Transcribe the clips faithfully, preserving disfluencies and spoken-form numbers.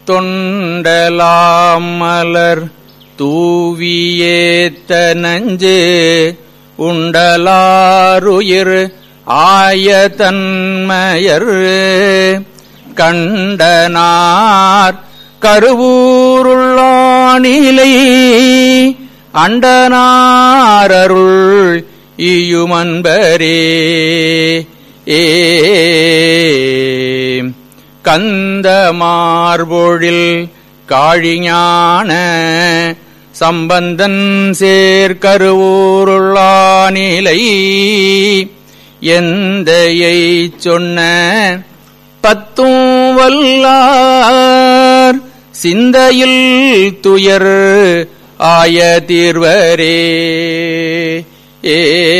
தொண்டலாம் மலர் தூவியேத்த நஞ்சு உண்டலாருயிர் ஆய தன்மயர் கண்டனார் கருவூருள்ளானிலை அண்டனாரருள் இயுமன்பரே ஏ கந்த மார்பொழில் காழிஞான சம்பந்தன் சேர்கருவூருள்ளானிலை எந்தையை சொன்ன பத்தும் வல்லார் சிந்தையில் துயர் ஆய தீர்வரே ஏ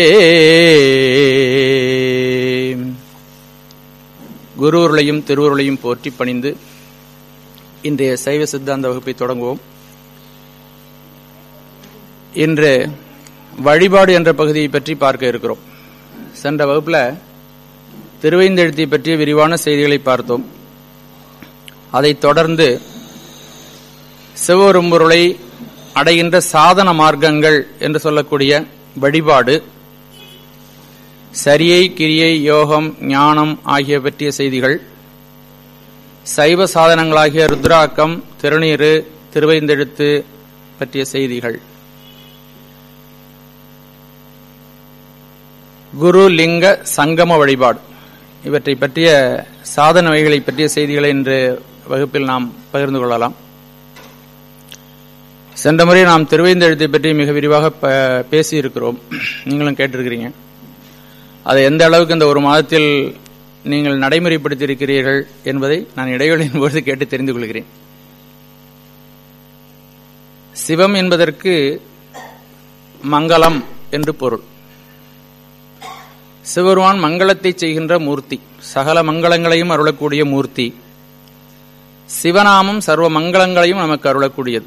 குருவருளையும் திருவருளையும் போற்றி பணிந்து இன்றைய சைவ சித்தாந்த வகுப்பை தொடங்குவோம். இன்று வழிபாடு என்ற பகுதியை பற்றி பார்க்க இருக்கிறோம். சென்ற வகுப்புல திருவைந்தெழுத்தை பற்றிய விரிவான செய்திகளை பார்த்தோம். அதைத் தொடர்ந்து சிவபெரும்பொருளை அடைகின்ற சாதன மார்க்கங்கள் என்று சொல்லக்கூடிய வழிபாடு, சரியை, கிரியை, யோகம், ஞானம் ஆகிய பற்றிய செய்திகள், சைவ சாதனங்களாகிய ருத்ராக்கம், திருநீறு, திருவைந்தெழுத்து பற்றிய செய்திகள், குரு லிங்க சங்கம வழிபாடு இவற்றை பற்றிய சாதன வகைகளை பற்றிய செய்திகளை இன்று வகுப்பில் நாம் பகிர்ந்து கொள்ளலாம். சென்ற முறை நாம் திருவைந்தெழுத்தை பற்றி மிக விரிவாக பேசியிருக்கிறோம். நீங்களும் கேட்டிருக்கிறீங்க. அதை எந்த அளவுக்கு இந்த ஒரு மாதத்தில் நீங்கள் நடைமுறைப்படுத்தியிருக்கிறீர்கள் என்பதை நான் இடைவெளியின் போது கேட்டு தெரிந்து கொள்கிறேன். சிவம் என்பதற்கு மங்களம் என்று பொருள். சிவருமான் மங்களத்தை செய்கின்ற மூர்த்தி, சகல மங்களங்களையும் அருளக்கூடிய மூர்த்தி. சிவநாமம் சர்வ மங்களங்களையும் நமக்கு அருளக்கூடியது.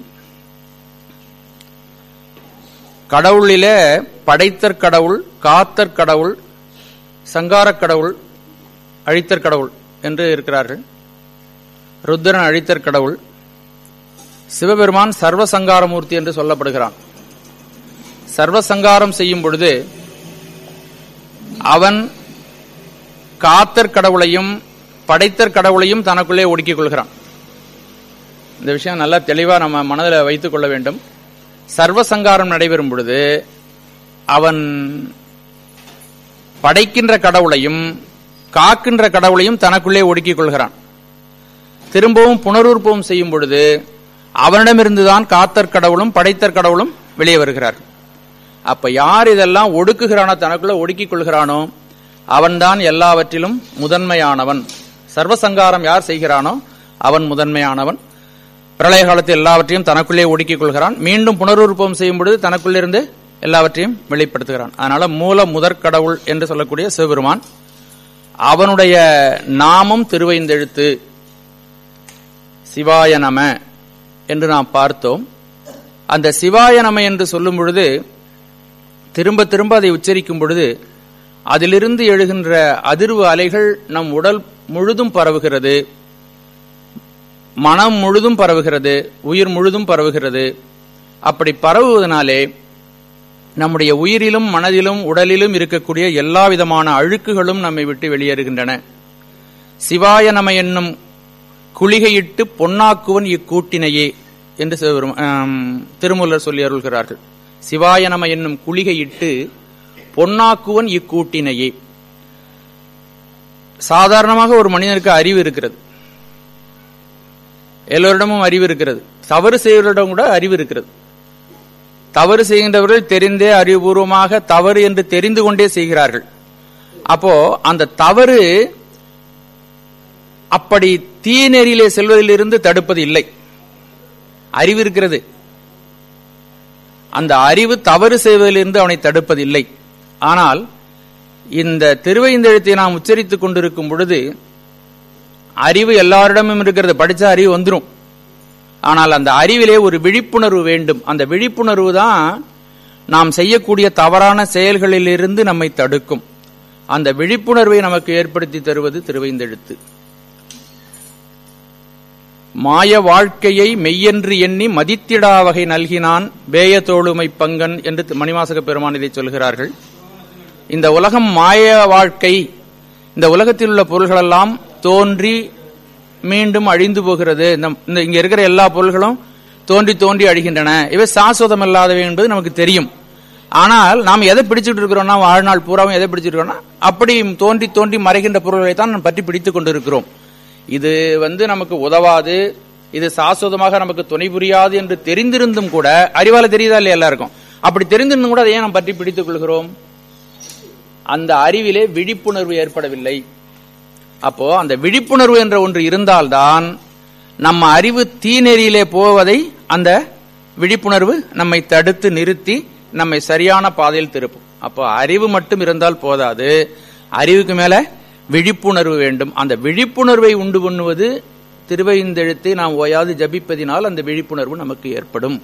கடவுளிலே படைத்தற் கடவுள், காத்தற் கடவுள், சங்காரக் கடவுள், அழித்தற் கடவுள் என்று இருக்கிறார்கள். ருத்ரன் அழித்தற் கடவுள். சிவபெருமான் சர்வசங்காரமூர்த்தி என்று சொல்லப்படுகிறான். சர்வசங்காரம் செய்யும் பொழுது அவன் காத்தற் கடவுளையும் படைத்தற் கடவுளையும் தனக்குள்ளே ஒடுக்கிக் கொள்கிறான். இந்த விஷயம் நல்லா தெளிவா நம்ம மனதில் வைத்துக் கொள்ள வேண்டும். சர்வசங்காரம் நடைபெறும் பொழுது அவன் படைக்கின்ற கடவுளையும் காக்கின்ற கடவுளையும் தனக்குள்ளே ஒடுக்கிக் கொள்கிறான். திரும்பவும் புனருற்பவம் செய்யும் பொழுது அவனிடமிருந்துதான் காத்தற் கடவுளும் படைத்தற் கடவுளும் வெளியே வருகிறார். அப்ப யார் இதெல்லாம் ஒடுக்குகிறானோ, தனக்குள்ள ஒடுக்கிக் கொள்கிறானோ, அவன்தான் எல்லாவற்றிலும் முதன்மையானவன். சர்வசங்காரம் யார் செய்கிறானோ அவன் முதன்மையானவன். பிரளய காலத்தில் எல்லாவற்றையும் தனக்குள்ளே ஒடுக்கிக் கொள்கிறான். மீண்டும் புனருற்பவம் செய்யும் பொழுது தனக்குள்ளிருந்து எல்லாவற்றையும் வெளிப்படுத்துகிறான். அதனால மூல முதற் கடவுள் என்று சொல்லக்கூடிய சிவபெருமான், அவனுடைய நாமம் திருவைந்தெழுத்து, சிவாய நம என்று நாம் பார்த்தோம். அந்த சிவாய நம என்று சொல்லும் பொழுது திரும்ப திரும்ப அதை உச்சரிக்கும் பொழுது அதிலிருந்து எழுகின்ற அதிர்வு அலைகள் நம் உடல் முழுதும் பரவுகிறது, மனம் முழுதும் பரவுகிறது, உயிர் முழுதும் பரவுகிறது. அப்படி பரவுவதனாலே நம்முடைய உயிரிலும் மனதிலும் உடலிலும் இருக்கக்கூடிய எல்லா விதமான அழுக்குகளும் நம்மை விட்டு வெளியேறுகின்றன. சிவாய நம என்னும் குளிகையிட்டு பொன்னாக்குவன் இக்கூட்டினையே என்று திருமூலர் சொல்லி அருள்கிறார்கள். சிவாய நம என்னும் குளிகையிட்டு பொன்னாக்குவன் இக்கூட்டினையே. சாதாரணமாக ஒரு மனிதனுக்கு அறிவு இருக்கிறது, எல்லோரிடமும் அறிவு இருக்கிறது. தவறு செய்வரிடம் கூட அறிவு இருக்கிறது. தவறு செய்கின்றவர்கள் தெரிந்தே அறிவுபூர்வமாக தவறு என்று தெரிந்து கொண்டே செய்கிறார்கள். அப்போ அந்த தவறு அப்படி தீநெறியிலே செல்வதிலிருந்து தடுப்பது இல்லை. அறிவு இருக்கிறது, அந்த அறிவு தவறு செய்வதிலிருந்து அவனை தடுப்பதில்லை. ஆனால் இந்த திருவைந்தெழுத்தை நாம் உச்சரித்துக் கொண்டிருக்கும் பொழுது அறிவு எல்லாரிடமும் இருக்கிறது, படிச்சா அறிவு வந்துடும். ஆனால் அந்த அறிவிலே ஒரு விழிப்புணர்வு வேண்டும். அந்த விழிப்புணர்வு தான் நாம் செய்யக்கூடிய தவறான செயல்களிலிருந்து நம்மை தடுக்கும். அந்த விழிப்புணர்வை நமக்கு ஏற்படுத்தி தருவது திருவைந்தெழுத்து. மாய வாழ்க்கையை மெய்யென்று எண்ணி மதித்திடா வகை நல்கினான் பேய தோளுமை பங்கன் என்று மணிவாசக பெருமான் இதை சொல்கிறார்கள். இந்த உலகம் மாய வாழ்க்கை, இந்த உலகத்தில் உள்ள பொருள்களெல்லாம் தோன்றி மீண்டும் அழிந்து போகிறது. இந்த இங்க இருக்கிற எல்லா பொருள்களும் தோன்றி தோன்றி அழிகின்றன. இவை சாஸ்வதம் இல்லாதவை என்பது நமக்கு தெரியும். ஆனால் நாம் எதை பிடிச்சிட்டு இருக்கிறோம்னா, வாழ்நாள் பூராவும் எதை பிடிச்சிட்டு இருக்கோம்னா அப்படி தோன்றி தோன்றி மறைகின்ற பொருள்களை தான் நாம் பற்றி பிடித்துக் கொண்டிருக்கிறோம். இது வந்து நமக்கு உதவாது, இது சாஸ்வதமாக நமக்கு துணை புரியாது என்று தெரிந்திருந்தும் கூட, அறிவால தெரியுதா இல்லையா எல்லாருக்கும், அப்படி தெரிந்திருந்தும் கூட அதை ஏன் நாம் பற்றி பிடித்துக் கொள்கிறோம்? அந்த அறிவிலே விழிப்புணர்வு ஏற்படவில்லை. அப்போ அந்த விழிப்புணர்வு என்ற ஒன்று இருந்தால்தான் நம்ம அறிவு தீநெறியிலே போவதை அந்த விழிப்புணர்வு நம்மை தடுத்து நிறுத்தி நம்மை சரியான பாதையில் திருப்பும். அப்போ அறிவு மட்டும் இருந்தால் போதாது, அறிவுக்கு மேல விழிப்புணர்வு வேண்டும். அந்த விழிப்புணர்வை உண்டு பண்ணுவது திருவைந்தெழுத்தை நாம் ஓயாது ஜபிப்பதினால் அந்த விழிப்புணர்வு நமக்கு ஏற்படும்.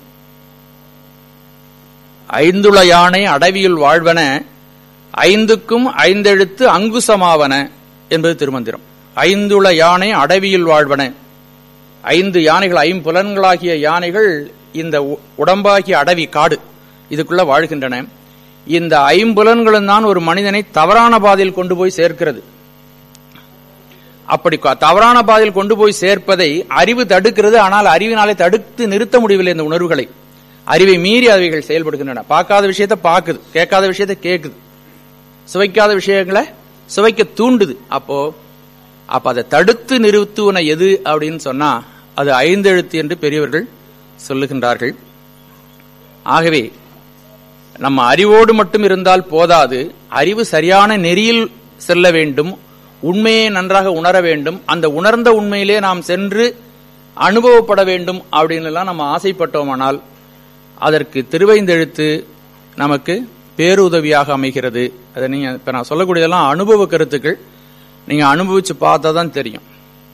ஐந்துள யானை அடவியுள் வாழ்வன, ஐந்துக்கும் ஐந்தெழுத்து அங்குசமாவன என்பது திருமந்திரம். ஐந்துள யானை அடவியில் வாழ்வன, ஐந்து யானைகள், ஐம்புலன்களாகிய யானைகள் இந்த உடம்பாகிய அடவி காடு இதுக்குள்ள வாழ்கின்றன. இந்த ஐம்புலன்களும் தான் ஒரு மனிதனை தவறான பாதையில் கொண்டு போய் சேர்க்கிறது. அப்படி தவறான பாதையில் கொண்டு போய் சேர்ப்பதை அறிவு தடுக்கிறது. ஆனால் அறிவினாலே தடுத்து நிறுத்த முடியவில்லை இந்த உணர்வுகளை. அறிவை மீறி அவைகள் செயல்படுகின்றன. பார்க்காத விஷயத்தை பார்க்குது, கேட்காத விஷயத்தை கேட்குது, சுவைக்காத விஷயங்களை சுவைக்க தூண்டுது. அப்போ அப்ப அதை தடுத்து நிறுத்துவன எது அப்படின்னு சொன்னா அது ஐந்தெழுத்து என்று பெரியவர்கள் சொல்லுகின்றார்கள். ஆகவே நம்ம அறிவோடு மட்டும் இருந்தால் போதாது, அறிவு சரியான நெறியில் செல்ல வேண்டும், உண்மையை நன்றாக உணர வேண்டும். அந்த உணர்ந்த உண்மையிலே நாம் சென்று அனுபவப்பட வேண்டும் அப்படின்னு எல்லாம் நம்ம ஆசைப்பட்டோமானால் அதற்கு திருவைந்தெழுத்து நமக்கு பேருதவியாக அமைகிறது. அதை நீங்க இப்ப நான் சொல்லக்கூடியதெல்லாம் அனுபவ கருத்துக்கள், நீங்க அனுபவிச்சு பார்த்தா தான் தெரியும்.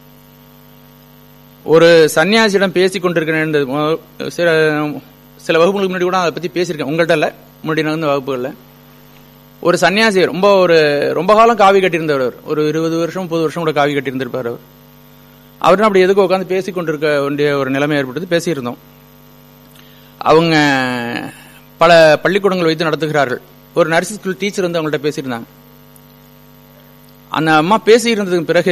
ஒரு சன்னியாசியிடம் பேசிக் கொண்டிருக்கிறேன், சில சில வகுப்புகளுக்கு முன்னாடி கூட அதை பத்தி பேசியிருக்கேன், உங்கள்கிட்ட இல்ல, முன்னாடி நடந்த வகுப்புகள்ல. ஒரு சன்னியாசி ரொம்ப ஒரு ரொம்ப காலம் காவி கட்டியிருந்தவர், ஒரு இருபது வருஷம் முப்பது வருஷம் கூட காவி கட்டியிருந்திருப்பார். அவர் அவர் அப்படி எதுக்கு உட்காந்து பேசிக் கொண்டிருக்க வேண்டிய ஒரு நிலைமை ஏற்பட்டது. பேசியிருந்தோம். அவங்க பல பள்ளிக்கூடங்கள் வைத்து நடத்துகிறார்கள். ஒரு நர்சிங் ஸ்கூல் டீச்சர் வந்து அவங்கள்ட்ட பேசியிருந்தாங்க. அந்த அம்மா பேசியிருந்ததுக்கு பிறகு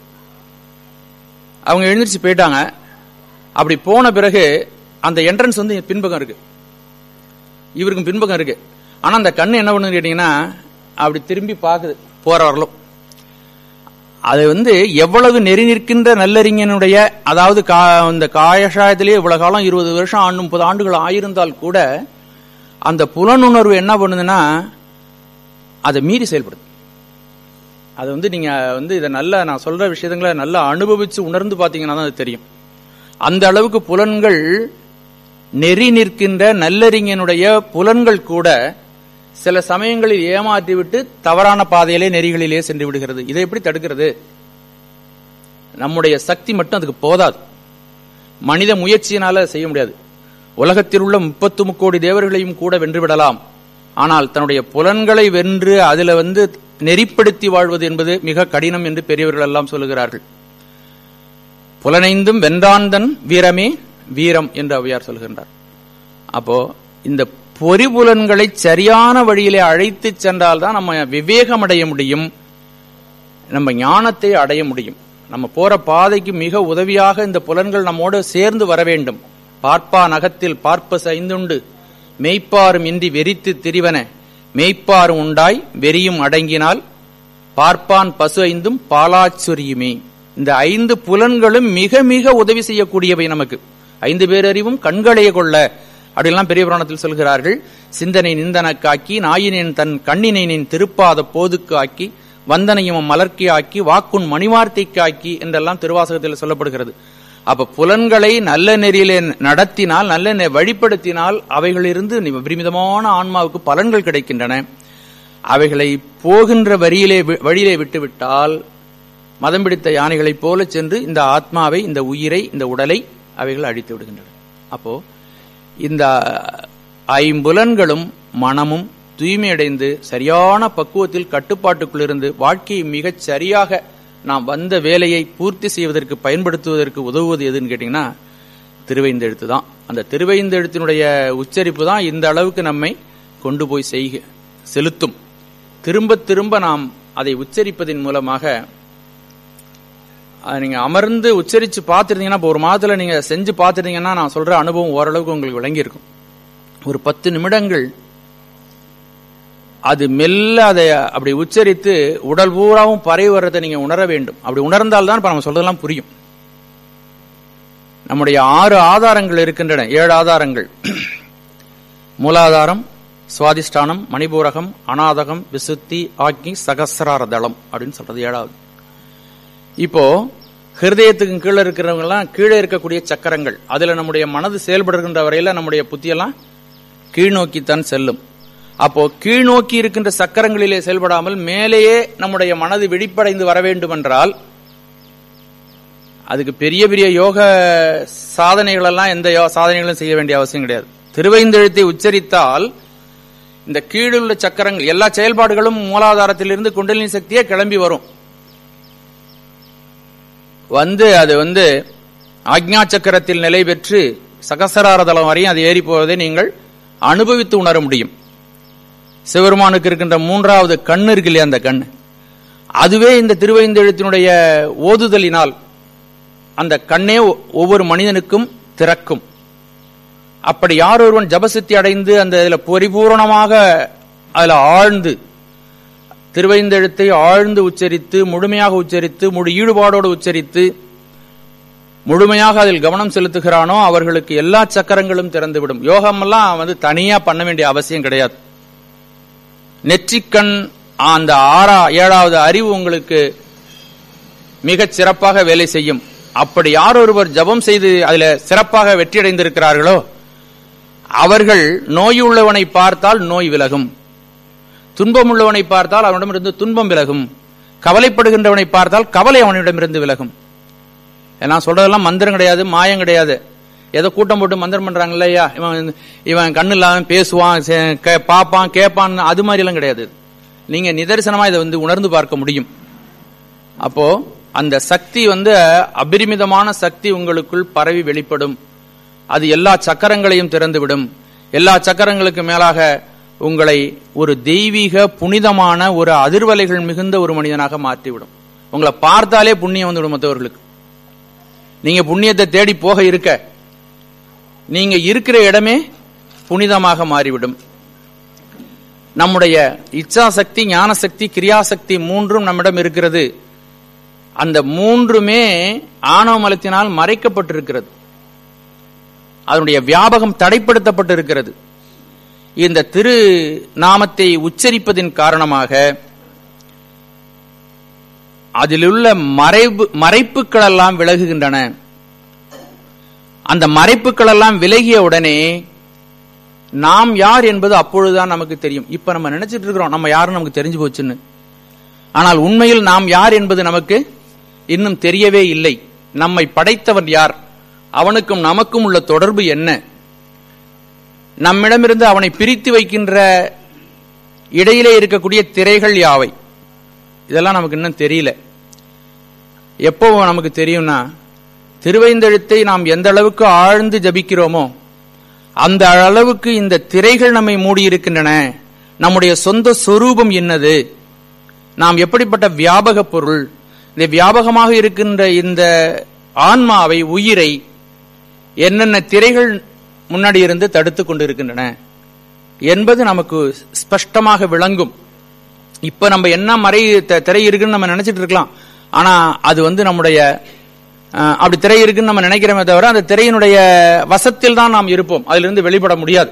அவங்க எழுந்திரிச்சு போயிட்டாங்க. அப்படி போன பிறகு அந்த என்ட்ரன்ஸ் வந்து பின்பக்கம் இருக்கு, இவருக்கும் பின்பக்கம் இருக்கு. ஆனா அந்த கண்ணு என்ன பண்ணுன்னு கேட்டீங்கன்னா அப்படி திரும்பி பார்க்குது போற வரலும். அது வந்து எவ்வளவு நெறி நிற்கின்ற நல்லறிஞனுடைய, அதாவது இந்த காயசாயத்திலேயே இவ்வளவு காலம் இருபது வருஷம் ஆண்டு முப்பது ஆண்டுகள் ஆயிருந்தால் கூட அந்த புலனுணர்வு என்ன பண்ணுதுன்னா அதை மீறி செயல்படுது. அது வந்து நீங்க வந்து இதை நல்லா நான் சொல்ற விஷயங்களை நல்லா அனுபவிச்சு உணர்ந்து பாத்தீங்கன்னா தான் அது தெரியும். அந்த அளவுக்கு புலன்கள் நெறி நிற்கின்ற நல்லறிஞனுடைய புலன்கள் கூட சில சமயங்களில் ஏமாற்றி விட்டு தவறான பாதையிலே நெறிகளிலே சென்று விடுகிறது. இதை எப்படி தடுக்கிறது? நம்முடைய சக்தி மட்டும் அதுக்கு போதாது, மனித முயற்சியினால செய்ய முடியாது. உலகத்தில் உள்ள முப்பத்து முக்கோடி தேவர்களையும் கூட வென்று விடலாம். ஆனால் தன்னுடைய புலன்களை வென்று அதுல வந்து நெறிப்படுத்தி வாழ்வது என்பது மிக கடினம் என்று பெரியவர்கள் எல்லாம் சொல்லுகிறார்கள். புலனைந்தும் வென்றாந்தன் வீரமே வீரம் என்று ஔவையார் சொல்கின்றார். அப்போ இந்த பொறிபுலன்களை சரியான வழியிலே அழைத்து சென்றால்தான் நம்ம விவேகம் அடைய முடியும், நம்ம ஞானத்தை அடைய முடியும். நம்ம போற பாதைக்கு மிக உதவியாக இந்த புலன்கள் நம்மோடு சேர்ந்து வர வேண்டும். பார்ப்பா நகத்தில் பார்ப்ப ஐந்துண்டு மெய்ப்பாரும் இன்றி வெறித்து திரிவன, மெய்ப்பாரும் உண்டாய் வெறியும் அடங்கினால் பார்ப்பான் பசு ஐந்தும் பாலாச்சுரியுமே. இந்த ஐந்து புலன்களும் மிக மிக உதவி செய்யக்கூடியவை நமக்கு. ஐந்து பேரறிவும் கண்களைய கொள்ள அப்படிலாம் பெரிய புராணத்தில் சொல்கிறார்கள். சிந்தனை நிந்தனக்காக்கி நாயினேன் தன் கண்ணினேனின் திருப்பாத போதுக்கு ஆக்கி வந்தனையும் மலர்க்கி ஆக்கி வாக்குன் மணிவார்த்தைக்கு ஆக்கி என்றெல்லாம் திருவாசகத்தில் சொல்லப்படுகிறது. அப்ப புலன்களை நல்ல நெறியிலே நடத்தினால், நல்ல வழிப்படுத்தினால் அவைகளிலிருந்து விபரீதமான ஆன்மாவுக்கு பலன்கள் கிடைக்கின்றன. அவைகளை போகின்ற வரியிலே வழியிலே விட்டுவிட்டால் மதம் பிடித்த யானைகளைப் போல சென்று இந்த ஆத்மாவை, இந்த உயிரை, இந்த உடலை அவைகள் அழித்து விடுகின்றன. அப்போ இந்த ஐம்புலன்களும் மனமும் தூய்மையடைந்து சரியான பக்குவத்தில் கட்டுப்பாட்டுக்குள்ளிருந்து வாழ்க்கையை மிகச் சரியாக நாம் வந்த வேலையை பூர்த்தி செய்வதற்கு பயன்படுத்துவதற்கு உதவுவது எதுன்னு கேட்டீங்கன்னா திருவைந்தெழுத்து தான். அந்த திருவைந்தெழுத்தினுடைய உச்சரிப்பு தான் இந்த அளவுக்கு நம்மை கொண்டு போய் செய்க செலுத்தும். திரும்ப திரும்ப நாம் அதை உச்சரிப்பதன் மூலமாக நீங்க அமர்ந்து உச்சரிச்சு பார்த்துருந்தீங்கன்னா, இப்போ ஒரு மாதத்துல நீங்க செஞ்சு பார்த்துட்டீங்கன்னா நான் சொல்ற அனுபவம் ஓரளவுக்கு உங்களுக்கு விளங்கி இருக்கும். ஒரு பத்து நிமிடங்கள் அது மெல்ல அதை அப்படி உச்சரித்து உடல் பூராவும் பரவி வர்றதை நீங்க உணர வேண்டும். அப்படி உணர்ந்தால்தான் இப்ப நம்ம சொல்றதெல்லாம் புரியும். நம்முடைய ஆறு ஆதாரங்கள் இருக்கின்றன, ஏழு ஆதாரங்கள். மூலாதாரம், சுவாதிஷ்டானம், மணிபூரகம், அநாதகம், விசுத்தி, ஆக்னி, சகசிரார தளம் அப்படின்னு சொல்றது ஏழாவது. இப்போ ஹிருதயத்துக்கு கீழே இருக்கிறவங்க எல்லாம் கீழே இருக்கக்கூடிய சக்கரங்கள், அதுல நம்முடைய மனது செயல்படுகின்ற வரையில நம்முடைய புத்தியெல்லாம் கீழ்நோக்கித்தான் செல்லும். அப்போ கீழ்நோக்கி இருக்கின்ற சக்கரங்களிலே செயல்படாமல் மேலேயே நம்முடைய மனது விழிப்படைந்து வர வேண்டும் என்றால் அதுக்கு பெரிய பெரிய யோக சாதனைகள் எல்லாம் எந்த சாதனைகளும் செய்ய வேண்டிய அவசியம் கிடையாது. திருவைந்தெழுத்தை உச்சரித்தால் இந்த கீழுள்ள சக்கரங்கள் எல்லா செயல்பாடுகளும் மூலாதாரத்திலிருந்து குண்டலினி சக்தியே கிளம்பி வரும். வந்து அது வந்து ஆக்ஞா சக்கரத்தில் நிலை பெற்று சகசரார தளம் வரையும் அது ஏறி போவதை நீங்கள் அனுபவித்து உணர முடியும். சிவருமானுக்கு இருக்கின்ற மூன்றாவது கண் இருக்கு இல்லையா, அந்த கண் அதுவே இந்த திருவைந்தெழுத்தினுடைய ஓதுதலினால் அந்த கண்ணே ஒவ்வொரு மனிதனுக்கும் திறக்கும். அப்படி யார் ஒருவன் ஜபசித்தி அடைந்து அந்த இதுல பரிபூர்ணமாக அதுல ஆழ்ந்து திருவைந்தெழுத்தை ஆழ்ந்து உச்சரித்து முழுமையாக உச்சரித்து முழு ஈடுபாடோடு உச்சரித்து முழுமையாக அதில் கவனம் செலுத்துகிறானோ அவர்களுக்கு எல்லா சக்கரங்களும் திறந்துவிடும். யோகம் எல்லாம் வந்து தனியா பண்ண வேண்டிய அவசியம் கிடையாது. நெற்றிக்கண் அந்த ஆறா ஏழாவது அறிவு உங்களுக்கு மிகச் சிறப்பாக வேலை செய்யும். அப்படி யார் ஒருவர் ஜபம் செய்து அதில் சிறப்பாக வெற்றியடைந்திருக்கிறார்களோ அவர்கள் நோயுள்ளவனை பார்த்தால் நோய் விலகும், துன்பம் உள்ளவனை பார்த்தால் அவனிடமிருந்து துன்பம் விலகும், கவலைப்படுகின்றவனை பார்த்தால் கவலை அவனிடமிருந்து விலகும். நான் சொல்றதெல்லாம் மந்திரம் கிடையாது, மாயம் கிடையாது. ஏதோ கூட்டம் போட்டு மந்திரம் பண்றாங்க இல்லையா, இவன் இவன் கண்ணு இல்லாம பேசுவான், பாப்பான், கேட்பான், அது மாதிரி எல்லாம் கிடையாது. நீங்க நிதர்சனமா இதை வந்து உணர்ந்து பார்க்க முடியும். அப்போ அந்த சக்தி வந்து அபரிமிதமான சக்தி உங்களுக்குள் பரவி வெளிப்படும். அது எல்லா சக்கரங்களையும் திறந்துவிடும். எல்லா சக்கரங்களுக்கு மேலாக உங்களை ஒரு தெய்வீக புனிதமான ஒரு அதிர்வலைகள் மிகுந்த ஒரு மனிதனாக மாற்றிவிடும். உங்களை பார்த்தாலே புண்ணியம் வந்துவிடும் மற்றவர்களுக்கு. நீங்க புண்ணியத்தை தேடி போக இருக்க நீங்க இருக்கிற இடமே புனிதமாக மாறிவிடும். நம்முடைய இச்சா சக்தி, ஞான சக்தி, கிரியாசக்தி மூன்றும் நம்மிடம் இருக்கிறது. அந்த மூன்றுமே ஆணவ மலத்தினால் மறைக்கப்பட்டிருக்கிறது. அதனுடைய வியாபகம் தடைப்படுத்தப்பட்டிருக்கிறது. இந்த திரு நாமத்தை உச்சரிப்பதின் காரணமாக அதிலுள்ள மறைவு மறைப்புகள் எல்லாம் விலகுகின்றன. அந்த மறைப்புகள் எல்லாம் விலகிய உடனே நாம் யார் என்பது அப்பொழுதுதான் நமக்கு தெரியும். இப்ப நம்ம நினைச்சிட்டு இருக்கிறோம் நம்ம யாருன்னு நமக்கு தெரிஞ்சு போச்சுன்னு. ஆனால் உண்மையில் நாம் யார் என்பது நமக்கு இன்னும் தெரியவே இல்லை. நம்மை படைத்தவன் யார், அவனுக்கும் நமக்கும் உள்ள தொடர்பு என்ன, நம்மிடமிருந்து அவனை பிரித்து வைக்கின்ற இடையிலே இருக்கக்கூடிய திரைகள் யாவை, இதெல்லாம் நமக்கு இன்னும் தெரியல. எப்போ நமக்கு தெரியும்னா, திருவைந்தெழுத்தை நாம் எந்த அளவுக்கு ஆழ்ந்து ஜபிக்கிறோமோ அந்த அளவுக்கு இந்த திரைகள் நம்மை மூடியிருக்கின்றன. நம்முடைய சொந்த சொரூபம் என்னது, நாம் எப்படிப்பட்ட வியாபக பொருள், இந்த வியாபகமாக இருக்கின்ற இந்த ஆன்மாவை, உயிரை என்னென்ன திரைகள் முன்னாடி இருந்து தடுத்து கொண்டிருக்கின்றன என்பது நமக்கு ஸ்பஷ்டமாக விளங்கும். இப்ப நம்ம என்ன மறை திரை இருக்குன்னு நம்ம நினைச்சிட்டு இருக்கலாம். ஆனா அது வந்து நம்முடைய அப்படி திரை இருக்குன்னு நம்ம நினைக்கிறோமே தவிர அந்த திரையினுடைய வசத்தில் தான் நாம் இருப்போம், அதிலிருந்து வெளிப்பட முடியாது.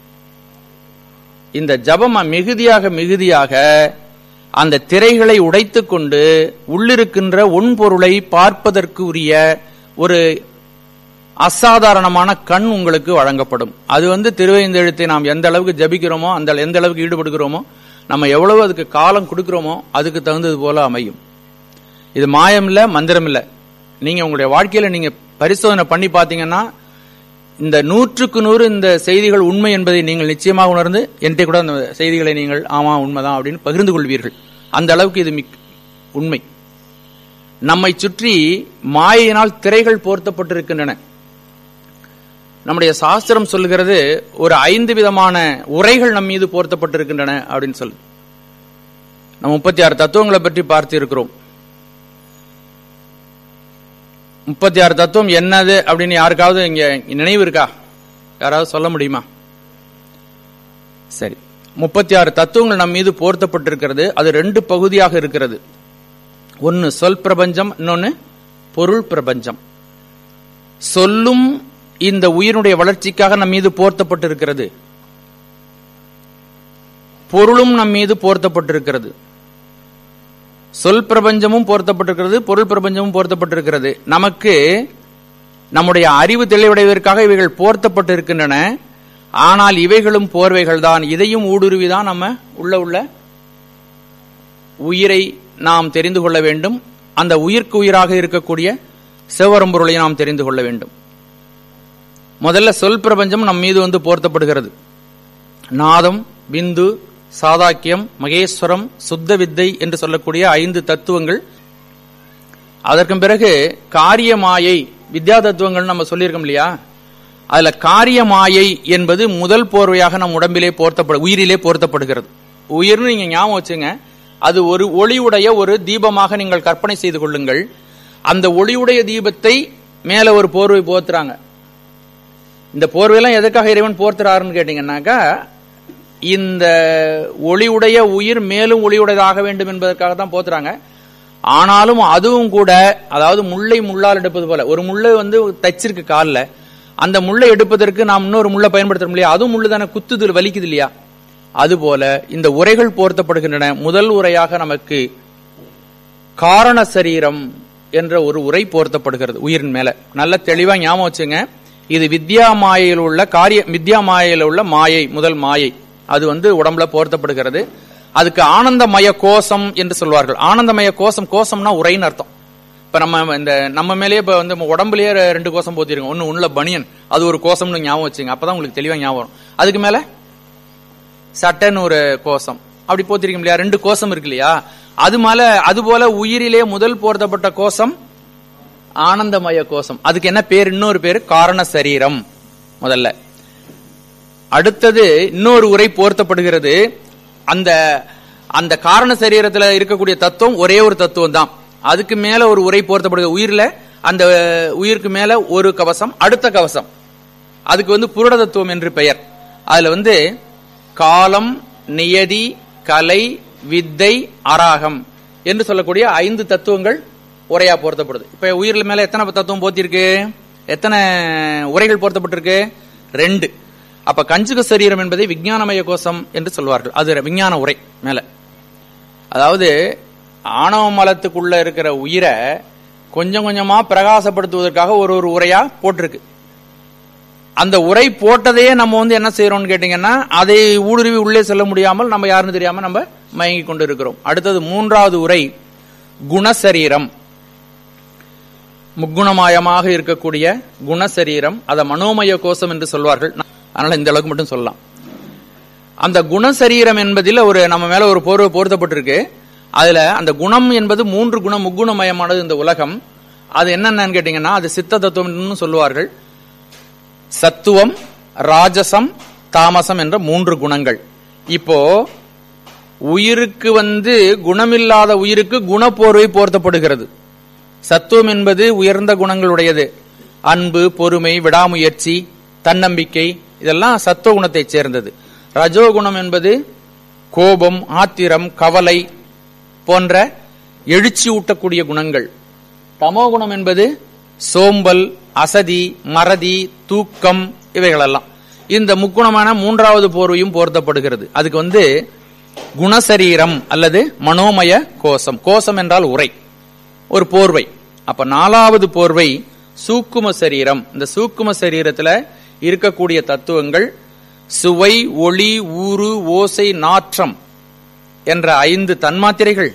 இந்த ஜபம் மிகுதியாக மிகுதியாக அந்த திரைகளை உடைத்துக் கொண்டு உள்ளிருக்கின்ற ஒன்பொருளை பார்ப்பதற்கு உரிய ஒரு அசாதாரணமான கண் உங்களுக்கு வழங்கப்படும். அது வந்து திருவைந்தெழுத்தை நாம் எந்த அளவுக்கு ஜபிக்கிறோமோ, அந்த எந்த அளவுக்கு ஈடுபடுகிறோமோ, நம்ம எவ்வளவு அதுக்கு காலம் கொடுக்கிறோமோ அதுக்கு தகுந்தது போல அமையும். இது மாயம் இல்ல, மந்திரம் இல்ல. நீங்க உங்களுடைய வாழ்க்கையில நீங்க பரிசோதனை பண்ணி பாத்தீங்கன்னா இந்த நூற்றுக்கு நூறு இந்த செய்திகள் உண்மை என்பதை நீங்கள் நிச்சயமாக உணர்ந்து என்கிட்ட கூட அந்த செய்திகளை நீங்கள் ஆமா உண்மைதான் அப்படின்னு பகிர்ந்து கொள்வீர்கள். அந்த அளவுக்கு இது உண்மை. நம்மை சுற்றி மாயினால் திரைகள் போர்த்தப்பட்டிருக்கின்றன. நம்முடைய சாஸ்திரம் சொல்லுகிறது ஒரு ஐந்து விதமான உரைகள் நம் மீது போர்த்தப்பட்டிருக்கின்றன அப்படின்னு சொல்லு. நம்ம முப்பத்தி ஆறு தத்துவங்களை பற்றி பார்த்து இருக்கிறோம். முப்பத்தி ஆறு தத்துவம் என்னது அப்படின்னு யாருக்காவது இங்க நினைவு இருக்கா? யாராவது சொல்ல முடியுமா? சரி, முப்பத்தி ஆறு தத்துவங்கள் நம் மீது போர்த்தப்பட்டிருக்கிறது. அது ரெண்டு பகுதியாக இருக்கிறது. ஒன்னு சொல் பிரபஞ்சம், இன்னொன்னு பொருள் பிரபஞ்சம். சொல்லும் இந்த உயிரினுடைய வளர்ச்சிக்காக நம் மீது போர்த்தப்பட்டிருக்கிறது. பொருளும் நம் மீது போர்த்தப்பட்டிருக்கிறது. சொல் பிரபஞ்சமும் போர்த்தப்பட்டிருக்கிறது, பொருள் பிரபஞ்சமும் போர்த்தப்பட்டிருக்கிறது. நமக்கு நம்முடைய அறிவு தெளிவடைவதற்காக இவைகள் போர்த்தப்பட்டிருக்கின்றன. ஆனால் இவைகளும் போர்வைகள் தான். இதையும் ஊடுருவிதான் நம்ம உள்ள உள்ள உயிரை நாம் தெரிந்து கொள்ள வேண்டும். அந்த உயிர்க்கு உயிராக இருக்கக்கூடிய சிவபரம்பொருளை நாம் தெரிந்து கொள்ள வேண்டும். முதல்ல சொல் பிரபஞ்சம் நம் மீது வந்து போர்த்தப்படுகிறது. நாதம், பிந்து, சாதாக்கியம், மகேஸ்வரம், சுத்த வித்தை என்று சொல்லக்கூடிய ஐந்து தத்துவங்கள். அதற்கு பிறகு காரிய மாயை, வித்யா தத்துவங்கள் நம்ம சொல்லியிருக்கோம் இல்லையா? அதுல காரிய மாயை என்பது முதல் போர்வையாக நம் உடம்பிலே போர்த்தப்படு உயிரிலே போர்த்தப்படுகிறது. உயிர்னு நீங்க ஞாபகம் வச்சுங்க. அது ஒரு ஒளியுடைய ஒரு தீபமாக நீங்கள் கற்பனை செய்து கொள்ளுங்கள். அந்த ஒளியுடைய தீபத்தை மேல ஒரு போர்வை போர்த்துறாங்க. இந்த போர்வையெல்லாம் எதற்காக இறைவன் போர்த்துறாருன்னு கேட்டீங்கன்னாக்கா, இந்த ஒளியுடைய உயிர் மேலும் ஒளியுடையதாக வேண்டும் என்பதற்காக தான் போத்துறாங்க. ஆனாலும் அதுவும் கூட, அதாவது முள்ளை முள்ளால் எடுப்பது போல, ஒரு முள்ளை வந்து தச்சிருக்கு காலில், அந்த முள்ளை எடுப்பதற்கு நாம் இன்னொரு முள்ளை பயன்படுத்த முடியாது. அதுவும் முள்ளு தானே, குத்துது, வலிக்குது இல்லையா? அதுபோல இந்த உரைகள் போர்த்தப்படுகின்றன. முதல் உரையாக நமக்கு காரண சரீரம் என்ற ஒரு உரை போர்த்தப்படுகிறது உயிரின் மேல. நல்ல தெளிவா ஞாபகம் வச்சுங்க. இது வித்யா மாயையில் உள்ள காரிய வித்யா மாயையில் உள்ள மாயை, முதல் மாயை. அது வந்து உடம்புல போர்த்தப்படுகிறது. அதுக்கு ஆனந்தமய கோஷம் என்று சொல்வார்கள். ஆனந்தமய கோஷம், கோஷம்னா உரைன்னு அர்த்தம். இப்ப நம்ம இந்த நம்ம மேலேயே இப்ப வந்து உடம்புலயே ரெண்டு கோஷம் போத்திருக்கோம். ஒன்னு உள்ள பனியன், அது ஒரு கோஷம்னு ஞாபகம் வச்சுங்க. அப்பதான் உங்களுக்கு தெளிவா ஞாபகம். அதுக்கு மேல சட்டைன்னு ஒரு கோஷம் அப்படி போத்திருக்கோம் இல்லையா? ரெண்டு கோஷம் இருக்கு இல்லையா? அது மேல அது போல உயிரிலே முதல் போர்த்தப்பட்ட கோஷம் ஆனந்தமய கோஷம். அதுக்கு என்ன பேர்? இன்னொரு பேரு காரண சரீரம். முதல்ல அடுத்தது இன்னொரு உரை போர்த்தப்படுகிறது. அந்த அந்த காரண சரீரத்தில் இருக்கக்கூடிய தத்துவம் ஒரே ஒரு தத்துவம் தான். அதுக்கு மேல ஒரு உரை போர்த்தப்படுகிறது உயிரில. அந்த உயிருக்கு மேல ஒரு கவசம், அடுத்த கவசம். அதுக்கு வந்து புருட தத்துவம் என்று பெயர். அதுல வந்து காலம், நியதி, கலை, வித்தை, அராகம் என்று சொல்லக்கூடிய ஐந்து தத்துவங்கள் உரையா போர்த்தப்படுது. இப்ப உயிரில மேல எத்தனை தத்துவம் போத்திருக்கு? எத்தனை உரைகள் போர்த்தப்பட்டிருக்கு? ரெண்டு. அப்ப கஞ்சுக சரீரம் என்பதை விஞ்ஞானமய கோஷம் என்று சொல்வார்கள். அது விஞ்ஞான உரை மேல. அதாவது ஆணவ மலத்துக்குள்ள இருக்கிற உயிரை கொஞ்சம் கொஞ்சமா பிரகாசப்படுத்துவதற்காக ஒரு ஒரு உரையா போட்டிருக்கு. அந்த உரை போட்டதையே நம்ம வந்து என்ன செய்யறோம்னு கேட்டீங்கன்னா, அதை ஊடுருவி உள்ளே செல்ல முடியாமல் நம்ம யாருன்னு தெரியாம நம்ம மயங்கி கொண்டு இருக்கிறோம். அடுத்தது மூன்றாவது உரை குணசரீரம். முக்குணமயமாக இருக்கக்கூடிய குணசரீரம், அதை மனோமய கோஷம் என்று சொல்வார்கள். அதனால இந்த அளவுக்கு மட்டும் சொல்லலாம். அந்த குணசரீரம் என்பதில் ஒரு நம்ம மேல ஒரு போர்வை போர்த்தப்பட்டிருக்கு. அதுல அந்த குணம் என்பது மூன்று குணம், முக்குணமயமானது இந்த உலகம். அது என்னன்னு கேட்டீங்கன்னா, அது சித்த தத்துவம் சொல்லுவார்கள். சத்துவம், ராஜசம், தாமசம் என்ற மூன்று குணங்கள். இப்போ உயிருக்கு வந்து குணமில்லாத உயிருக்கு குணப்போர்வை போர்த்தப்படுகிறது. சத்துவம் என்பது உயர்ந்த குணங்களுடையது. அன்பு, பொறுமை, விடாமுயற்சி, தன்னம்பிக்கை, இதெல்லாம் சத்துவ குணத்தை சேர்ந்தது. ரஜோகுணம் என்பது கோபம், ஆத்திரம், கவலை போன்ற எழுச்சி ஊட்டக்கூடிய குணங்கள். தமோகுணம் என்பது சோம்பல், அசதி, மறதி, தூக்கம், இவைகளெல்லாம். இந்த முக்குணமான மூன்றாவது போர்வையும் போர்த்தப்படுகிறது. அதுக்கு வந்து குணசரீரம் அல்லது மனோமய கோஷம். கோஷம் என்றால் உரை, ஒரு போர்வை. அப்ப நாலாவது போர்வை சூக்கும சரீரம். இந்த சூக்கும சரீரத்துல இருக்கக்கூடிய தத்துவங்கள் சுவை, ஒளி, ஊறு, ஓசை, நாற்றம் என்ற ஐந்து தன்மாத்திரைகள்,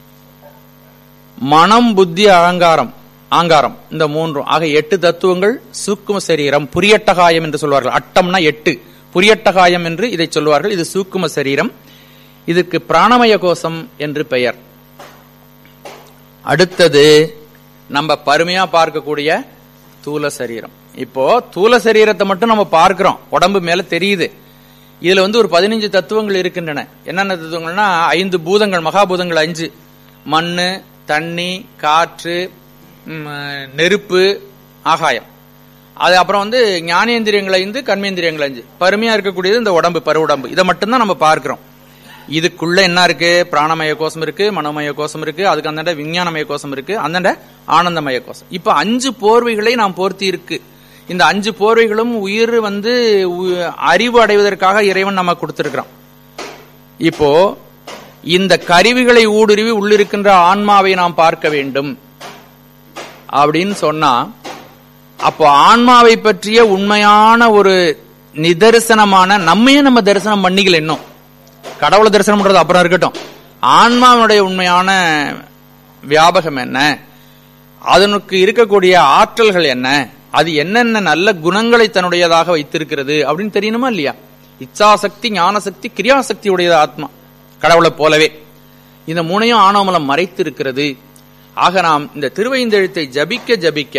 மனம், புத்தி, அகங்காரம், ஆங்காரம், இந்த மூன்றும் ஆக எட்டு தத்துவங்கள் சூக்கும சரீரம். புரியட்டகாயம் என்று சொல்வார்கள். அட்டம்னா எட்டு, புரியட்டகாயம் என்று இதை சொல்வார்கள். இது சூக்கும சரீரம். இதற்கு பிராணமய கோஷம் என்று பெயர். அடுத்தது நம்ம பருமையா பார்க்கக்கூடிய தூல சரீரம். இப்போ தூல சரீரத்தை மட்டும் நம்ம பார்க்கிறோம், உடம்பு மேல தெரியுது. இதுல வந்து ஒரு பதினஞ்சு தத்துவங்கள் இருக்கின்றன. என்னென்ன தத்துவங்கள்னா, ஐந்து பூதங்கள், மகாபூதங்கள் அஞ்சு: மண்ணு, தண்ணி, காற்று, நெருப்பு, ஆகாயம். அது அப்புறம் வந்து ஞானேந்திரியங்கள் ஐந்து, கர்மேந்திரியங்கள் அஞ்சு. பருமையா இருக்கக்கூடியது இந்த உடம்பு, பரு உடம்பு. இதை மட்டும்தான் நம்ம பார்க்கிறோம். இதுக்குள்ள என்ன இருக்கு? பிராணமய கோஷம் இருக்கு, மனோமய கோஷம் இருக்கு, அதுக்கு அந்தாண்ட விஞ்ஞானமய கோஷம் இருக்கு, அந்தாண்ட ஆனந்தமய கோஷம். இப்ப அஞ்சு போர்வைகளை நாம் போர்த்தி இருக்கு. இந்த அஞ்சு போர்வைகளும் உயிர் வந்து அறிவு அடைவதற்காக இறைவன் நம்ம கொடுத்திருக்கிறான். இப்போ இந்த கருவிகளை ஊடுருவி உள்ளிருக்கின்ற ஆன்மாவை நாம் பார்க்க வேண்டும் அப்படின்னு சொன்னா, அப்போ ஆன்மாவை பற்றிய உண்மையான ஒரு நிதர்சனமான நம்மையே நம்ம தரிசனம் பண்ணிக்கல. இன்னும் கடவுளை தரிசனம் பண்றது அப்புறம் இருக்கட்டும், ஆன்மாவுடைய உண்மையான வியாபகம் என்ன, அதனுக்கு இருக்கக்கூடிய ஆற்றல்கள் என்ன, அது என்னென்ன நல்ல குணங்களை தன்னுடையதாக வைத்திருக்கிறது அப்படின்னு தெரியணுமா இல்லையா? இச்சாசக்தி, ஞானசக்தி, கிரியாசக்தி உடையது ஆத்மா, கடவுளை போலவே. இந்த மூணையும் ஆணவமலம் மறைத்து இருக்கிறது. ஆக நாம் இந்த திருவைந்தெழுத்தை ஜபிக்க ஜபிக்க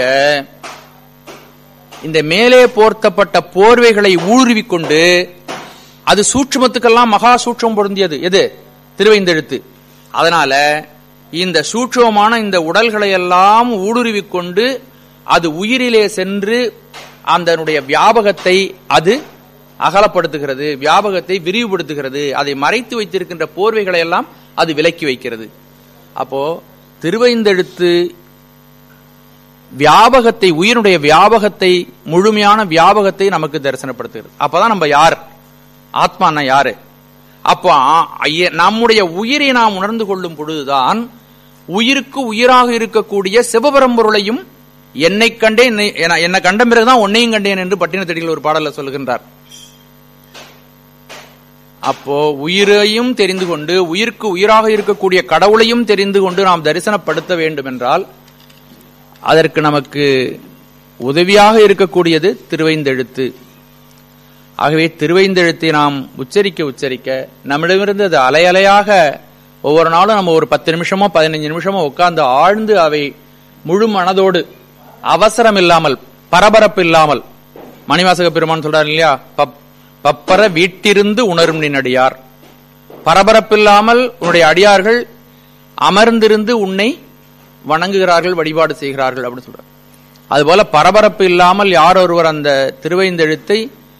இந்த மேலே போர்த்தப்பட்ட போர்வைகளை ஊடுருவிக்கொண்டு, அது சூட்சுமத்துக்கெல்லாம் மகா சூட்சம் பொருந்தியது எது? திருவைந்தெழுத்து. அதனால இந்த சூட்சமான இந்த உடல்களை எல்லாம் ஊடுருவிக்கொண்டு அது உயிரிலே சென்று அதனுடைய வியாபகத்தை அது அகலப்படுத்துகிறது, வியாபகத்தை விரிவுபடுத்துகிறது. அதை மறைத்து வைத்திருக்கின்ற போர்வைகளை எல்லாம் அது விலக்கி வைக்கிறது. அப்போ திருவைந்தெழுத்து வியாபகத்தை, உயிருடைய வியாபகத்தை, முழுமையான வியாபகத்தை நமக்கு தரிசனப்படுத்துகிறது. அப்பதான் நம்ம யார், ஆத்மானா யாரு? அப்போ நம்முடைய உயிரை நாம் உணர்ந்து கொள்ளும் பொழுதுதான் உயிருக்கு உயிராக இருக்கக்கூடிய சிவபரம்பொருளையும் என்னை கண்டேன், என்னை கண்ட பிறகுதான் உன்னையும் கண்டேன் என்று பட்டினத்தடியில் ஒரு பாடல சொல்லுகின்றார். அப்போ உயிரையும் தெரிந்து கொண்டு, உயிருக்கு உயிராக இருக்கக்கூடிய கடவுளையும் தெரிந்து கொண்டு நாம் தரிசனப்படுத்த வேண்டும் என்றால் அதற்கு நமக்கு உதவியாக இருக்கக்கூடியது திருவைந்தெழுத்து. ஆகவே திருவைந்தெழுத்தை நாம் உச்சரிக்க உச்சரிக்க நம்மிடமிருந்து அது அலை அலையாக ஒவ்வொரு நாளும் நம்ம ஒரு பத்து நிமிஷமோ பதினைஞ்சு நிமிஷமோ உட்கார்ந்து ஆழ்ந்து அவை முழு மனதோடு, அவசரம் இல்லாமல், பரபரப்பு இல்லாமல், மணிவாசக பெருமான் சொல்றாரு இல்லையா, பப்பர வீட்டிருந்து உணரும் நின் அடியார். பரபரப்பில்லாமல் உன்னுடைய அடியார்கள் அமர்ந்திருந்து உன்னை வணங்குகிறார்கள், வழிபாடு செய்கிறார்கள் அப்படின்னு சொல்றார். அதுபோல பரபரப்பு இல்லாமல் யார் ஒருவர் அந்த திருவைந்தெழுத்தை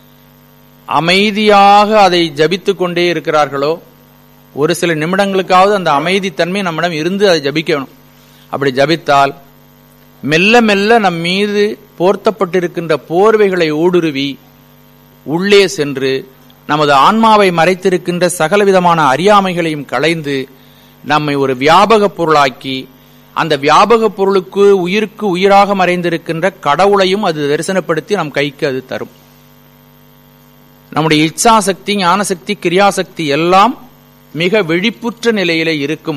அமைதியாக அதை ஜபித்துக் கொண்டே இருக்கிறார்களோ, ஒரு சில நிமிடங்களுக்காவது அந்த அமைதி தன்மை நம்மிடம் இருந்து அதை ஜபிக்கணும். அப்படி ஜபித்தால் மெல்ல மெல்ல நம் மீது போர்த்தப்பட்டிருக்கின்ற போர்வைகளை ஊடுருவி உள்ளே சென்று நமது ஆன்மாவை மறைத்திருக்கின்ற சகலவிதமான அறியாமைகளையும் களைந்து நம்மை ஒரு வியாபக பொருளாக்கி, அந்த வியாபக பொருளுக்கு உயிருக்கு உயிராக மறைந்திருக்கின்ற கடவுளையும் அது தரிசனப்படுத்தி நம் கைக்கு அது தரும். நம்முடைய இச்சாசக்தி, ஞானசக்தி, கிரியாசக்தி எல்லாம் மிக விழிப்புற்ற நிலையிலே இருக்கும்.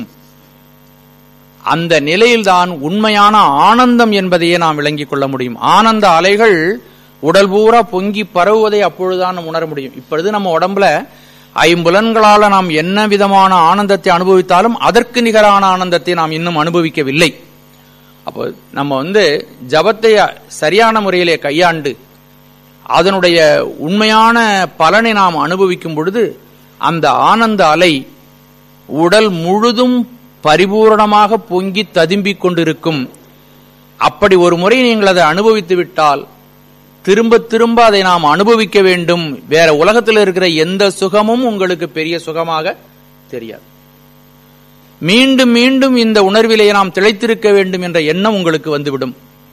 அந்த நிலையில்தான் உண்மையான ஆனந்தம் என்பதையே நாம் விளங்கிக் கொள்ள முடியும். ஆனந்த அலைகள் உடல் பூரா பொங்கி பரவுவதை அப்பொழுதுதான் நாம் உணர முடியும். இப்பொழுது நம்ம உடம்புல ஐம்புலன்களால நாம் என்ன விதமான ஆனந்தத்தை அனுபவித்தாலும் அதற்கு நிகரான ஆனந்தத்தை நாம் இன்னும் அனுபவிக்கவில்லை. அப்போ நம்ம வந்து ஜபத்தை சரியான முறையிலே கையாண்டு அதனுடைய உண்மையான பலனை நாம் அனுபவிக்கும் பொழுது அந்த ஆனந்த அலை உடல் முழுதும் பரிபூரணமாக பொங்கி ததும்பிக் கொண்டிருக்கும். அப்படி ஒரு முறை நீங்கள் அதை அனுபவித்து விட்டால் திரும்ப திரும்ப அதை நாம் அனுபவிக்க வேண்டும். வேற உலகத்தில் இருக்கிற எந்த சுகமும் உங்களுக்கு பெரிய சுகமாக தெரியாது. மீண்டும் மீண்டும் இந்த உணர்விலே நாம் திளைத்திருக்க வேண்டும் என்ற எண்ணம் உங்களுக்கு வந்துவிடும்.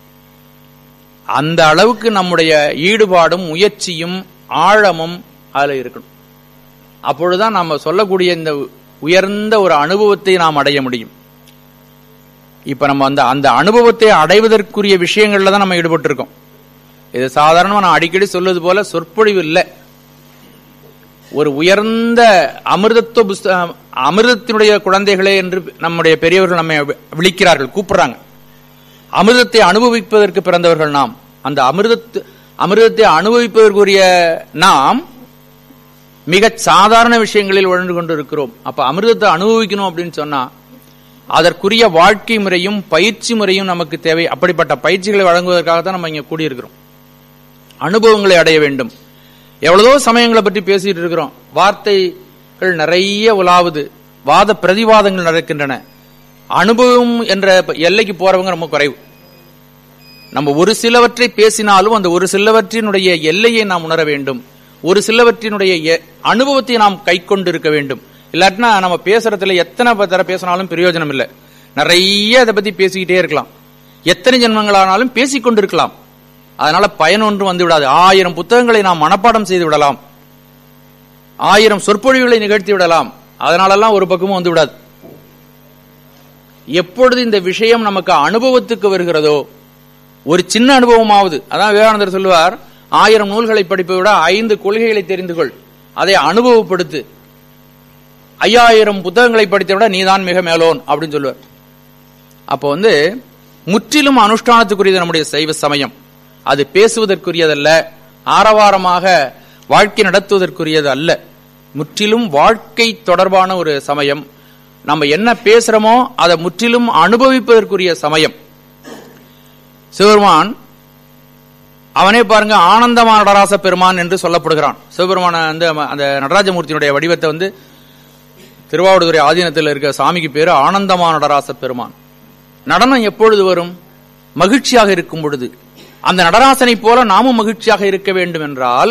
அந்த அளவுக்கு நம்முடைய ஈடுபாடும் முயற்சியும் ஆழமும் அதில் இருக்கணும். அப்பொழுதுதான் நம்ம சொல்லக்கூடிய இந்த உயர்ந்த ஒரு அனுபவத்தை நாம் அடைய முடியும். இப்ப நம்ம அந்த அந்த அனுபவத்தை அடைவதற்குரிய விஷயங்கள்ல தான் நம்ம ஈடுபட்டு இருக்கோம். இது சாதாரணமா நான் அடிக்கடி சொல்வது போல சொற்பொழிவு இல்லை. ஒரு உயர்ந்த அமிர்தத்துவ புஸ்த அமிர்தத்தினுடைய குழந்தைகளே என்று நம்முடைய பெரியவர்கள் நம்மை விழிக்கிறார்கள், கூப்பிடுறாங்க. அமிர்தத்தை அனுபவிப்பதற்கு பிறந்தவர்கள் நாம். அந்த அமிர்தத்து அமிர்தத்தை அனுபவிப்பதற்குரிய நாம் மிக சாதாரண விஷயங்களில் உழந்து கொண்டு இருக்கிறோம். அப்ப அமிர்தத்தை அனுபவிக்கணும் அப்படின்னு சொன்னா அதற்குரிய வாழ்க்கை முறையும் பயிற்சி முறையும் நமக்கு தேவை. அப்படிப்பட்ட பயிற்சிகளை வழங்குவதற்காகத்தான் நம்ம இங்க கூடியிருக்கிறோம். அனுபவங்களை அடைய வேண்டும். எவ்வளவோ சமயங்களை பற்றி பேசிட்டு இருக்கிறோம். வார்த்தைகள் நிறைய உலாவுது, வாத பிரதிவாதங்கள் நடக்கின்றன. அனுபவம் என்ற எல்லைக்கு போறவங்க ரொம்ப குறைவு. நம்ம ஒரு சிலவற்றை பேசினாலும் அந்த ஒரு சிலவற்றினுடைய எல்லையை நாம் உணர வேண்டும். ஒரு சிலவற்றினுடைய அனுபவத்தை நாம் கை கொண்டு இருக்க வேண்டும். இல்லாட்டினா நம்ம பேசுறதுல எத்தனை தர பேசினாலும் பிரயோஜனம் இல்லை. நிறைய அதை பத்தி பேசிக்கிட்டே இருக்கலாம். எத்தனை ஜென்மங்களானாலும் பேசிக்கொண்டு இருக்கலாம். அதனால பயன் ஒன்று வந்து விடாது. ஆயிரம் புத்தகங்களை நாம் மனப்பாடம் செய்து விடலாம், ஆயிரம் சொற்பொழிவுகளை நிகழ்த்தி விடலாம். அதனாலெல்லாம் ஒரு பக்கமும் வந்து விடாது. எப்பொழுது இந்த விஷயம் நமக்கு அனுபவத்துக்கு வருகிறதோ, ஒரு சின்ன அனுபவமாவது, அதான் விவேகானந்தர் சொல்லுவார், ஆயிரம் நூல்களை படிப்பதை விட ஐந்து கொள்கைகளை தெரிந்து கொள், அதை அனுபவப்படுத்து. ஐயாயிரம் புத்தகங்களை படித்த விட நீதான் மிக மேலோன் அப்படின்னு சொல்லுவார். அப்போ வந்து முற்றிலும் அனுஷ்டானத்துக்குரியது நம்முடைய சைவ சமயம். அது பேசுவதற்குரியதல்ல, ஆரவாரமாக வாழ்க்கை நடத்துவதற்குரியது அல்ல. முற்றிலும் வாழ்க்கை தொடர்பான ஒரு சமயம். நம்ம என்ன பேசுறோமோ அதை முற்றிலும் அனுபவிப்பதற்குரிய சமயம். சிவபெருமான் அவனே பாருங்க ஆனந்தமான நடராச பெருமான் என்று சொல்லப்படுகிறான். சிவபெருமான அந்த அந்த நடராஜமூர்த்தியினுடைய வடிவத்தை வந்து திருவாவடுதுறை ஆதீனத்தில் இருக்க சாமிக்கு பேரு ஆனந்தமான நடராச பெருமான். நடனம் எப்பொழுது வரும்? மகிழ்ச்சியாக இருக்கும் பொழுது. அந்த நடராசனை போல நாமும் மகிழ்ச்சியாக இருக்க வேண்டும் என்றால்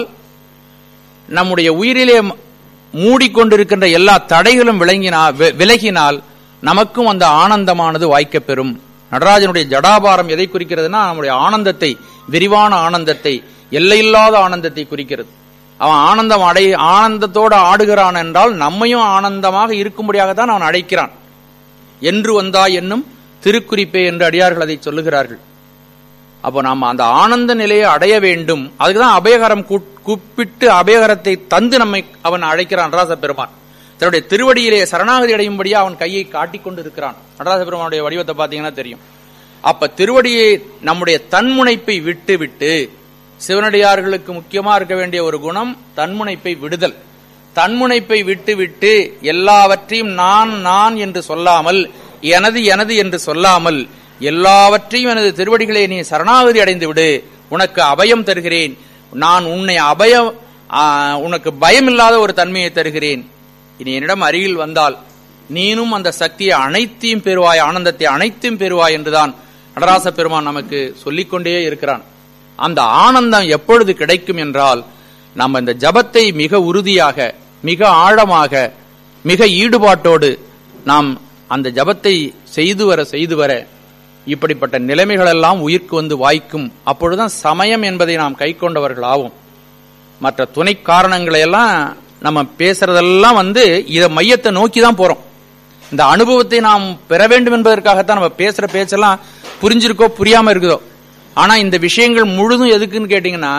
நம்முடைய உயிரிலே மூடிக்கொண்டிருக்கின்ற எல்லா தடைகளும் விளங்கினால் விலகினால் நமக்கும் அந்த ஆனந்தமானது வாய்க்க பெறும். நடராஜனுடைய ஜடாபாரம் எதை குறிக்கிறதுனா நம்முடைய ஆனந்தத்தை, விரிவான ஆனந்தத்தை, எல்லையில்லாத ஆனந்தத்தை குறிக்கிறது. அவன் ஆனந்தம் அடை ஆனந்தத்தோடு ஆடுகிறான் என்றால் நம்மையும் ஆனந்தமாக இருக்கும்படியாகத்தான் அவன் அழைக்கிறான். என்று வந்தா என்னும் திருக்குறிப்பே என்று அடியார்கள் அதை சொல்லுகிறார்கள். அப்போ நாம் அந்த ஆனந்த நிலையை அடைய வேண்டும். அதுக்குதான் அபயகரம் கூப்பிட்டு அபயகரத்தை தந்து நம்மை அவன் அழைக்கிறான். நடராச பெருமான் தன்னுடைய திருவடியிலே சரணாகதி அடையும்படியா அவன் கையை காட்டிக்கொண்டு இருக்கிறான். நடராச பெருமானுடைய வடிவத்தை பார்த்தீங்கன்னா தெரியும். அப்ப திருவடியை நம்முடைய தன்முனைப்பை விட்டு விட்டு, சிவனடியார்களுக்கு முக்கியமா இருக்க வேண்டிய ஒரு குணம் தன்முனைப்பை விடுதல். தன்முனைப்பை விட்டு விட்டு எல்லாவற்றையும் நான் நான் என்று சொல்லாமல், எனது எனது என்று சொல்லாமல், எல்லாவற்றையும் எனது திருவடிகளே நீ சரணாகதி அடைந்து விடு, உனக்கு அபயம் தருகிறேன், நான் உன்னை அபயம் உனக்கு பயம் இல்லாத ஒரு தன்மையை தருகிறேன், இனி என்னிடம் அருகில் வந்தால் நீனும் அந்த சக்தியை அனைத்தையும் பெறுவாய், ஆனந்தத்தை அனைத்தையும் பெறுவாய் என்றுதான் நடராச பெருமான் நமக்கு சொல்லிக்கொண்டே இருக்கிறான். அந்த ஆனந்தம் எப்பொழுது கிடைக்கும் என்றால் நம்ம இந்த ஜபத்தை மிக உறுதியாக, மிக ஆழமாக, மிக ஈடுபாட்டோடு நாம் அந்த ஜபத்தை செய்து வர செய்து வர இப்படிப்பட்ட நிலைமைகள் எல்லாம் உயிர்க்கு வந்து வாய்க்கும். அப்பொழுதுதான் சமயம் என்பதை நாம் கை கொண்டவர்கள் ஆகும். மற்ற துணை காரணங்களை எல்லாம் நம்ம பேசுறதெல்லாம் வந்து இத மையத்தை நோக்கி தான் போறோம். இந்த அனுபவத்தை நாம் பெற வேண்டும் என்பதற்காகத்தான் நம்ம பேசுற பேச்செல்லாம் புரிஞ்சிருக்கோ புரியாம இருக்குதோ. ஆனா இந்த விஷயங்கள் முழுதும் எதுக்குன்னு கேட்டீங்கன்னா,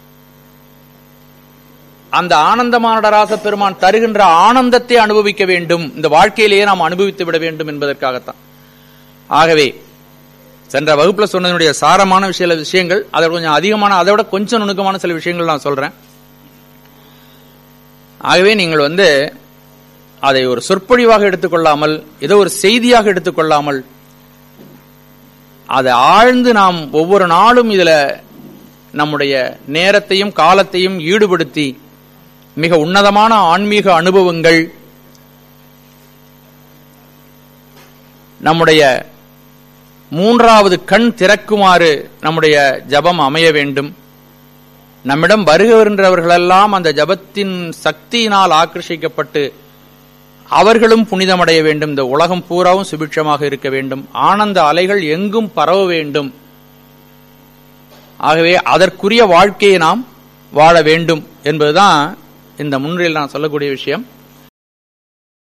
அந்த ஆனந்தமான நடராச பெருமான் தருகின்ற ஆனந்தத்தை அனுபவிக்க வேண்டும், இந்த வாழ்க்கையிலேயே நாம் அனுபவித்து விட வேண்டும் என்பதற்காகத்தான். ஆகவே சென்ற வகுப்புல சொன்னதனுடைய சாரமான சில விஷயங்கள், அதை கொஞ்சம் அதிகமான, அதை விட கொஞ்சம் நுணுக்கமான சில விஷயங்கள் நான் சொல்றேன். ஆகவே நீங்கள் வந்து அதை ஒரு சொற்பொழிவாக எடுத்துக்கொள்ளாமல், ஏதோ ஒரு செய்தியாக எடுத்துக்கொள்ளாமல், அதை ஆழ்ந்து நாம் ஒவ்வொரு நாளும் இதுல நம்முடைய நேரத்தையும் காலத்தையும் ஈடுபடுத்தி மிக உன்னதமான ஆன்மீக அனுபவங்கள், நம்முடைய மூன்றாவது கண் திறக்குமாறு நம்முடைய ஜபம் அமைய வேண்டும். நம்மிடம் வருகின்றவர்களெல்லாம் அந்த ஜபத்தின் சக்தியினால் ஆக்கர்ஷிக்கப்பட்டு அவர்களும் புனிதமடைய வேண்டும். இந்த உலகம் பூராவும் சுபிட்சமாக இருக்க வேண்டும். ஆனந்த அலைகள் எங்கும் பரவ வேண்டும். ஆகவே அதற்குரிய வாழ்க்கையை நாம் வாழ வேண்டும் என்பதுதான் இந்த முன்னிலையில் நான் சொல்லக்கூடிய விஷயம்.